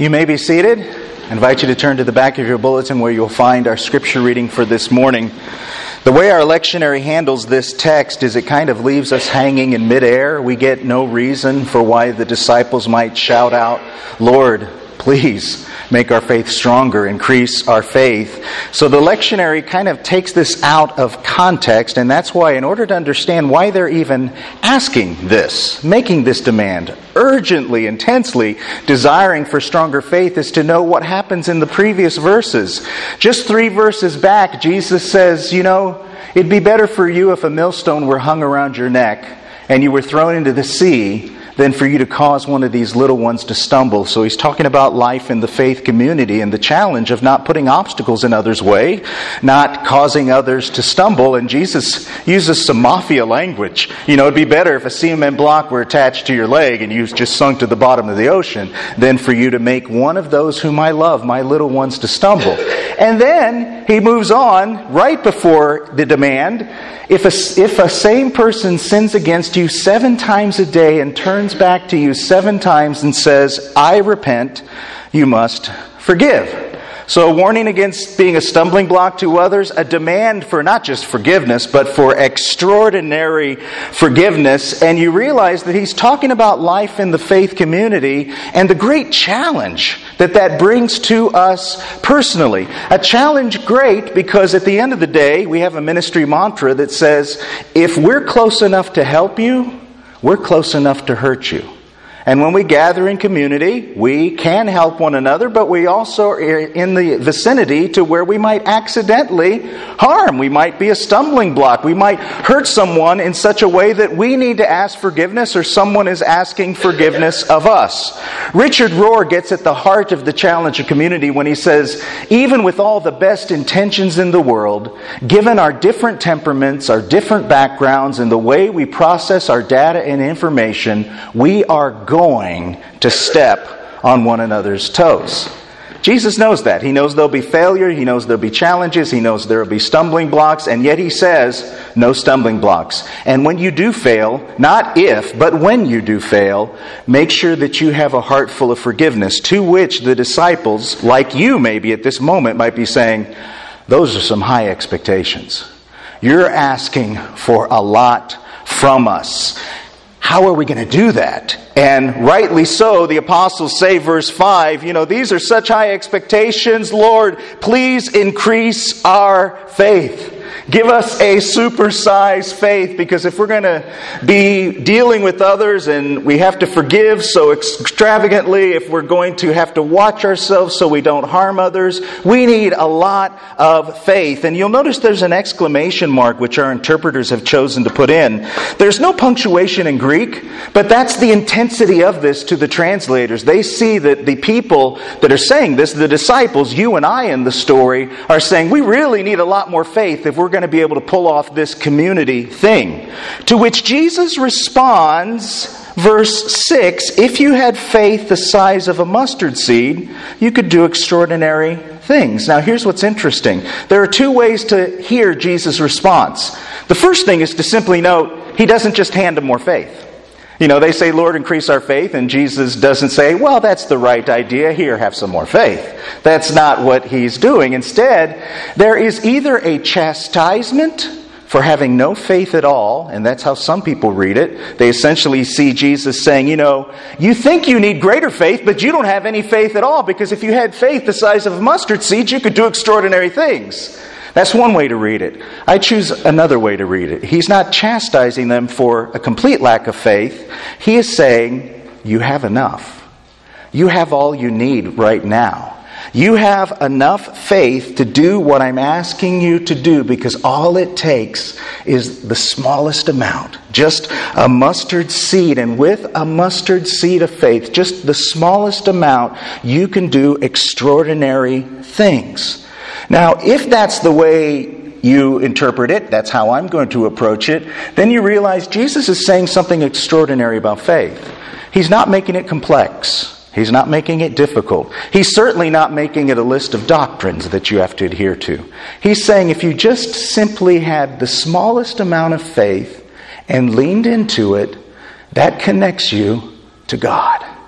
You may be seated. I invite you to turn to the back of your bulletin where you'll find our scripture reading for this morning. The way our lectionary handles this text is it kind of leaves us hanging in midair. We get no reason for why the disciples might shout out, "Lord, please make our faith stronger, increase our faith." So the lectionary kind of takes this out of context, and that's why, in order to understand why they're even asking this, making this demand, urgently, intensely desiring for stronger faith, is to know what happens in the previous verses. Just 3 verses back, Jesus says, it'd be better for you if a millstone were hung around your neck and you were thrown into the sea than for you to cause one of these little ones to stumble. So he's talking about life in the faith community and the challenge of not putting obstacles in others' way, not causing others to stumble. And Jesus uses some mafia language. It'd be better if a cement block were attached to your leg and you just sunk to the bottom of the ocean than for you to make one of those whom I love, my little ones, to stumble. And then he moves on right before the demand. If a same person sins against you 7 times a day and turns back to you 7 times and says, "I repent," you must forgive. So a warning against being a stumbling block to others, a demand for not just forgiveness, but for extraordinary forgiveness. And you realize that he's talking about life in the faith community and the great challenge that brings to us personally. A challenge great because at the end of the day, we have a ministry mantra that says, if we're close enough to help you, we're close enough to hurt you. And when we gather in community, we can help one another, but we also are in the vicinity to where we might accidentally harm. We might be a stumbling block. We might hurt someone in such a way that we need to ask forgiveness or someone is asking forgiveness of us. Richard Rohr gets at the heart of the challenge of community when he says, even with all the best intentions in the world, given our different temperaments, our different backgrounds, and the way we process our data and information, we are going to step on one another's toes. Jesus knows that. He knows there'll be failure. He knows there'll be challenges. He knows there'll be stumbling blocks. And yet he says, no stumbling blocks. And when you do fail, not if, but when you do fail, make sure that you have a heart full of forgiveness, to which the disciples, like you maybe at this moment, might be saying, those are some high expectations. You're asking for a lot from us. How are we going to do that? And rightly so, the apostles say, verse 5, these are such high expectations. Lord, please increase our faith. Give us a supersized faith, because if we're going to be dealing with others and we have to forgive so extravagantly, if we're going to have to watch ourselves so we don't harm others, we need a lot of faith. And you'll notice there's an exclamation mark which our interpreters have chosen to put in. There's no punctuation in Greek, but that's the intensity of this to the translators. They see that the people that are saying this, the disciples, you and I in the story, are saying we really need a lot more faith if we're going to be able to pull off this community thing. To which Jesus responds, verse 6, if you had faith the size of a mustard seed, you could do extraordinary things. Now here's what's interesting. There are 2 ways to hear Jesus' response. The first thing is to simply note, he doesn't just hand them more faith. They say, Lord, increase our faith, and Jesus doesn't say, well, that's the right idea, here, have some more faith. That's not what he's doing. Instead, there is either a chastisement for having no faith at all, and that's how some people read it. They essentially see Jesus saying, you think you need greater faith, but you don't have any faith at all, because if you had faith the size of a mustard seed, you could do extraordinary things. That's one way to read it. I choose another way to read it. He's not chastising them for a complete lack of faith. He is saying, you have enough. You have all you need right now. You have enough faith to do what I'm asking you to do, because all it takes is the smallest amount, just a mustard seed. And with a mustard seed of faith, just the smallest amount, you can do extraordinary things. Now, if that's the way you interpret it, that's how I'm going to approach it, then you realize Jesus is saying something extraordinary about faith. He's not making it complex. He's not making it difficult. He's certainly not making it a list of doctrines that you have to adhere to. He's saying if you just simply had the smallest amount of faith and leaned into it, that connects you to God.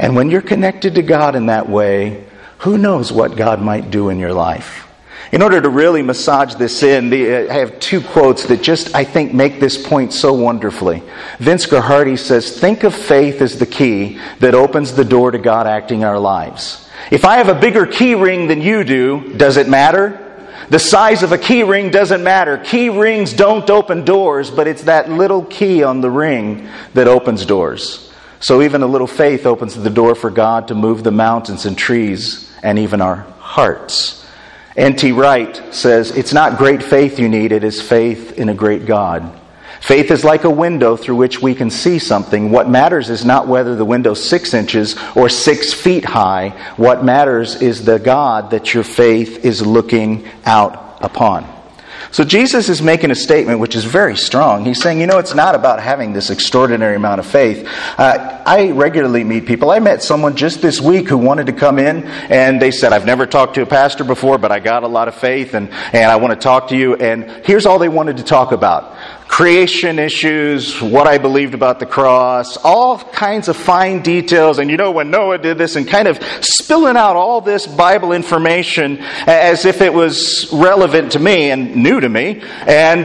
And when you're connected to God in that way, who knows what God might do in your life? In order to really massage this in, I have two quotes that just, I think, make this point so wonderfully. Vince Guaraldi says, think of faith as the key that opens the door to God acting in our lives. If I have a bigger key ring than you do, does it matter? The size of a key ring doesn't matter. Key rings don't open doors, but it's that little key on the ring that opens doors. So even a little faith opens the door for God to move the mountains and trees and even our hearts. N.T. Wright says, it's not great faith you need, it is faith in a great God. Faith is like a window through which we can see something. What matters is not whether the window's 6 inches or 6 feet high. What matters is the God that your faith is looking out upon. So Jesus is making a statement which is very strong. He's saying, it's not about having this extraordinary amount of faith. I regularly meet people. I met someone just this week who wanted to come in, and they said, I've never talked to a pastor before, but I got a lot of faith, and I want to talk to you. And here's all they wanted to talk about. Creation issues, what I believed about the cross, all kinds of fine details. And when Noah did this, and kind of spilling out all this Bible information as if it was relevant to me and new to me. And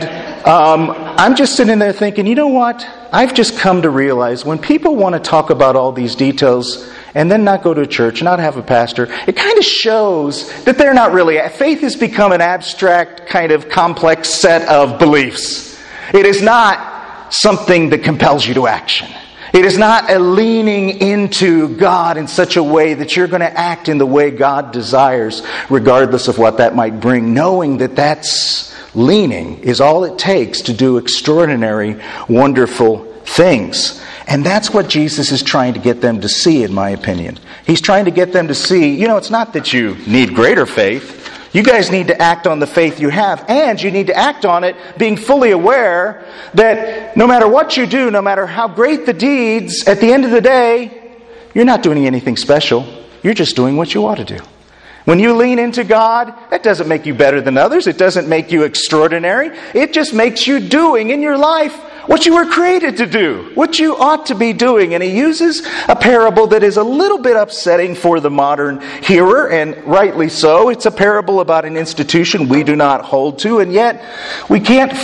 I'm just sitting there thinking, you know what? I've just come to realize when people want to talk about all these details and then not go to a church, not have a pastor, it kind of shows that they're not really... Faith has become an abstract, kind of complex set of beliefs. It is not something that compels you to action. It is not a leaning into God in such a way that you're going to act in the way God desires, regardless of what that might bring, knowing that that's leaning is all it takes to do extraordinary, wonderful things. And that's what Jesus is trying to get them to see, in my opinion. He's trying to get them to see, it's not that you need greater faith. You guys need to act on the faith you have, and you need to act on it being fully aware that no matter what you do, no matter how great the deeds, at the end of the day, you're not doing anything special. You're just doing what you ought to do. When you lean into God, that doesn't make you better than others. It doesn't make you extraordinary. It just makes you doing in your life what you were created to do, what you ought to be doing. And he uses a parable that is a little bit upsetting for the modern hearer, and rightly so. It's a parable about an institution we do not hold to, and yet we can't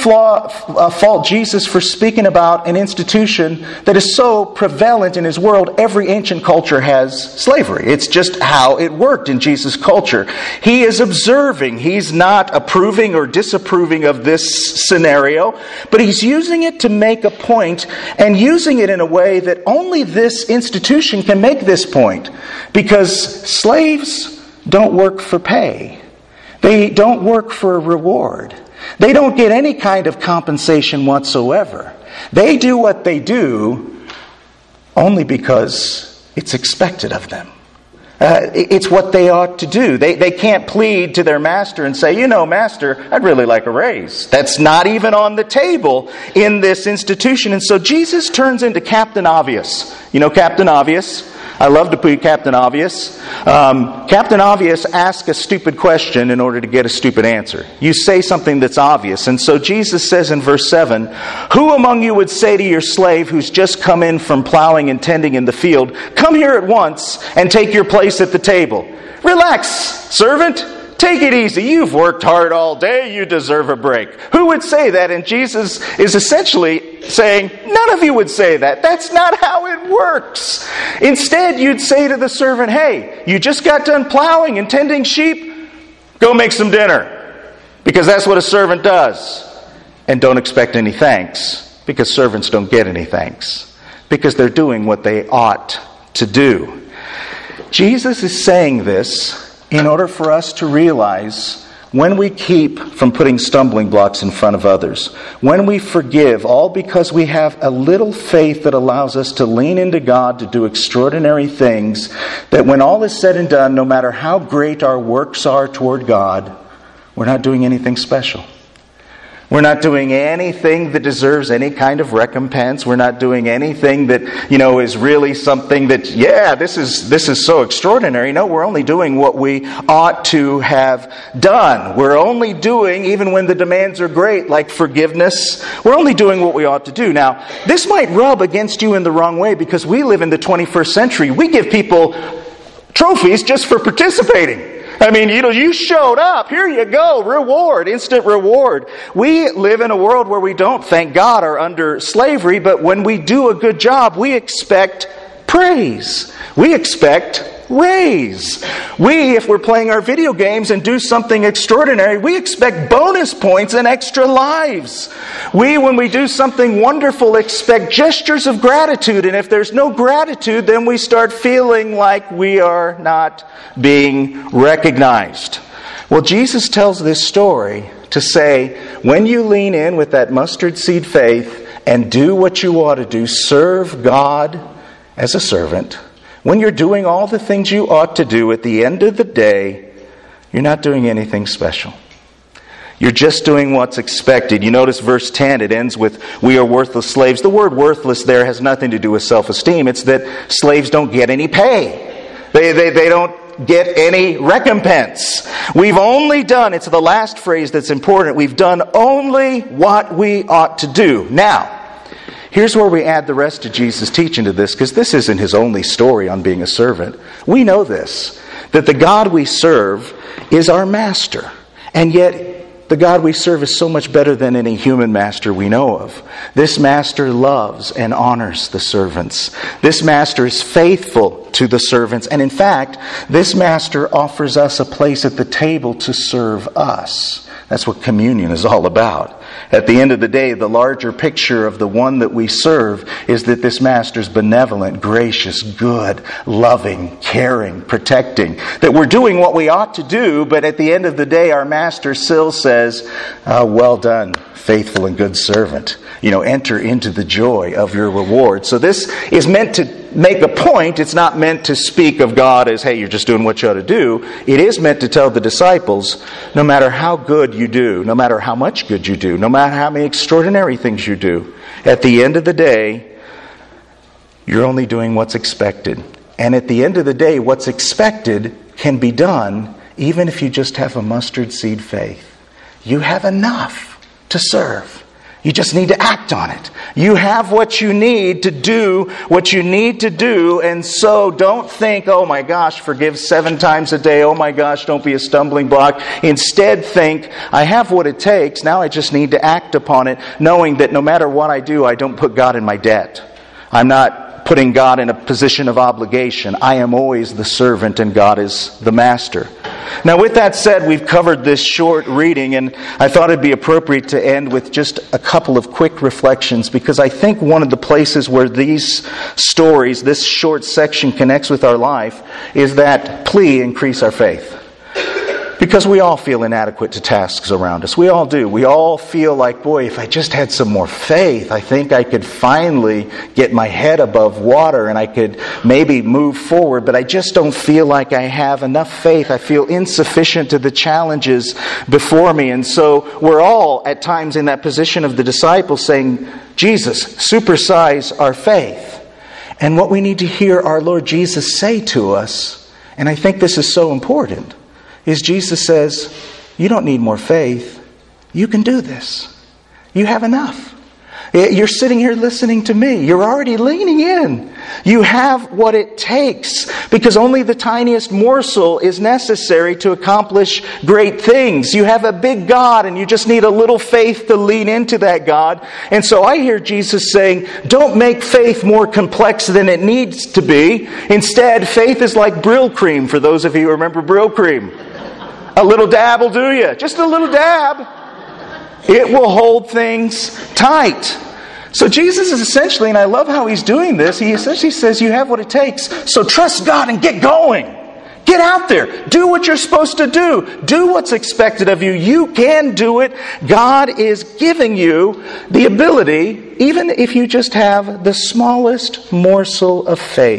fault Jesus for speaking about an institution that is so prevalent in his world. Every ancient culture has slavery. It's just how it worked in Jesus' culture. He is observing. He's not approving or disapproving of this scenario, but he's using it to make a point, and using it in a way that only this institution can make this point, because slaves don't work for pay. They don't work for a reward. They don't get any kind of compensation whatsoever. They do what they do only because it's expected of them. It's what they ought to do. They can't plead to their master and say, master, I'd really like a raise. That's not even on the table in this institution. And so Jesus turns into Captain Obvious. Captain Obvious? I love to be Captain Obvious. Captain Obvious asks a stupid question in order to get a stupid answer. You say something that's obvious. And so Jesus says in verse 7, who among you would say to your slave who's just come in from plowing and tending in the field, come here at once and take your place at the table? Relax, servant. Take it easy. You've worked hard all day. You deserve a break. Who would say that? And Jesus is essentially saying, none of you would say that. That's not how it works. Instead, you'd say to the servant, hey, you just got done plowing and tending sheep. Go make some dinner. Because that's what a servant does. And don't expect any thanks. Because servants don't get any thanks. Because they're doing what they ought to do. Jesus is saying this in order for us to realize when we keep from putting stumbling blocks in front of others, when we forgive, all because we have a little faith that allows us to lean into God to do extraordinary things, that when all is said and done, no matter how great our works are toward God, we're not doing anything special. We're not doing anything that deserves any kind of recompense. We're not doing anything that, is really something that, this is so extraordinary. No, we're only doing what we ought to have done. We're only doing, even when the demands are great, like forgiveness, we're only doing what we ought to do. Now, this might rub against you in the wrong way because we live in the 21st century. We give people trophies just for participating. I mean, you showed up. Here you go. Reward, instant reward. We live in a world where we don't, thank God, are under slavery, but when we do a good job, we expect praise. We expect raise. We, if we're playing our video games and do something extraordinary, we expect bonus points and extra lives. We, when we do something wonderful, expect gestures of gratitude. And if there's no gratitude, then we start feeling like we are not being recognized. Well, Jesus tells this story to say, when you lean in with that mustard seed faith and do what you ought to do, serve God as a servant, when you're doing all the things you ought to do, at the end of the day, you're not doing anything special. You're just doing what's expected. You notice verse 10, it ends with, we are worthless slaves. The word worthless there has nothing to do with self-esteem. It's that slaves don't get any pay. They don't get any recompense. We've only done, it's the last phrase that's important, we've done only what we ought to do. Now, here's where we add the rest of Jesus' teaching to this, because this isn't his only story on being a servant. We know this, that the God we serve is our master. And yet, the God we serve is so much better than any human master we know of. This master loves and honors the servants. This master is faithful to the servants. And in fact, this master offers us a place at the table to serve us. That's what communion is all about. At the end of the day, the larger picture of the one that we serve is that this master's benevolent, gracious, good, loving, caring, protecting. That we're doing what we ought to do, but at the end of the day, our master still says, well done, faithful and good servant. Enter into the joy of your reward. So this is meant to make a point. It's not meant to speak of God as, hey, you're just doing what you ought to do. It is meant to tell the disciples, no matter how good you do, no matter how much good you do, no matter how many extraordinary things you do, at the end of the day, you're only doing what's expected. And at the end of the day, what's expected can be done even if you just have a mustard seed faith. You have enough to serve. You just need to act on it. You have what you need to do what you need to do, and so don't think, oh my gosh, forgive 7 times a day, oh my gosh, don't be a stumbling block. Instead think, I have what it takes, now I just need to act upon it, knowing that no matter what I do, I don't put God in my debt. I'm not putting God in a position of obligation. I am always the servant and God is the master. Now, with that said, we've covered this short reading, and I thought it'd be appropriate to end with just a couple of quick reflections, because I think one of the places where these stories, this short section connects with our life, is that plea, increase our faith. Because we all feel inadequate to tasks around us. We all do. We all feel like, boy, if I just had some more faith, I think I could finally get my head above water and I could maybe move forward, but I just don't feel like I have enough faith. I feel insufficient to the challenges before me. And so we're all at times in that position of the disciples saying, Jesus, supersize our faith. And what we need to hear our Lord Jesus say to us, and I think this is so important, is Jesus says, you don't need more faith. You can do this. You have enough. You're sitting here listening to me. You're already leaning in. You have what it takes, because only the tiniest morsel is necessary to accomplish great things. You have a big God and you just need a little faith to lean into that God. And so I hear Jesus saying, don't make faith more complex than it needs to be. Instead, faith is like Brill cream, for those of you who remember Brill cream. A little dab will do you. Just a little dab. It will hold things tight. So Jesus is essentially, and I love how he's doing this, he essentially says you have what it takes. So trust God and get going. Get out there. Do what you're supposed to do. Do what's expected of you. You can do it. God is giving you the ability, even if you just have the smallest morsel of faith.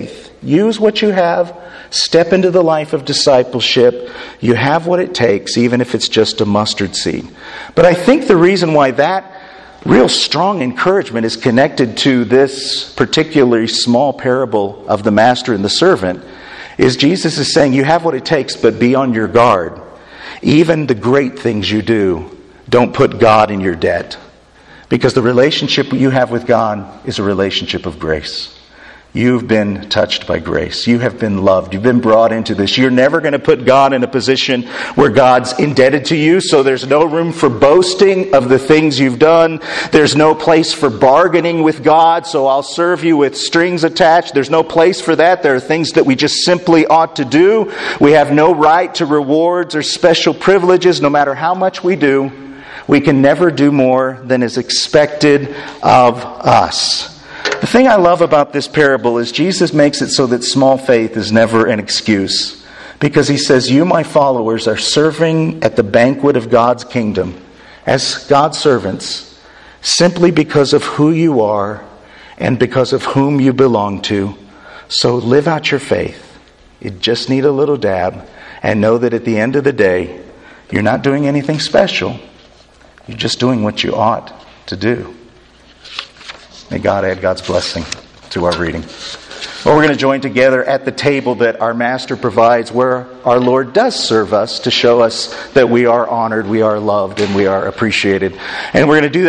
Use what you have. Step into the life of discipleship. You have what it takes, even if it's just a mustard seed. But I think the reason why that real strong encouragement is connected to this particularly small parable of the master and the servant is Jesus is saying you have what it takes, but be on your guard. Even the great things you do, don't put God in your debt. Because the relationship you have with God is a relationship of grace. You've been touched by grace. You have been loved. You've been brought into this. You're never going to put God in a position where God's indebted to you, so there's no room for boasting of the things you've done. There's no place for bargaining with God, so I'll serve you with strings attached. There's no place for that. There are things that we just simply ought to do. We have no right to rewards or special privileges, no matter how much we do. We can never do more than is expected of us. The thing I love about this parable is Jesus makes it so that small faith is never an excuse. Because he says, you, my followers, are serving at the banquet of God's kingdom as God's servants simply because of who you are and because of whom you belong to. So live out your faith. You just need a little dab and know that at the end of the day, you're not doing anything special. You're just doing what you ought to do. May God add God's blessing to our reading. Well, we're going to join together at the table that our Master provides, where our Lord does serve us to show us that we are honored, we are loved, and we are appreciated. And we're going to do that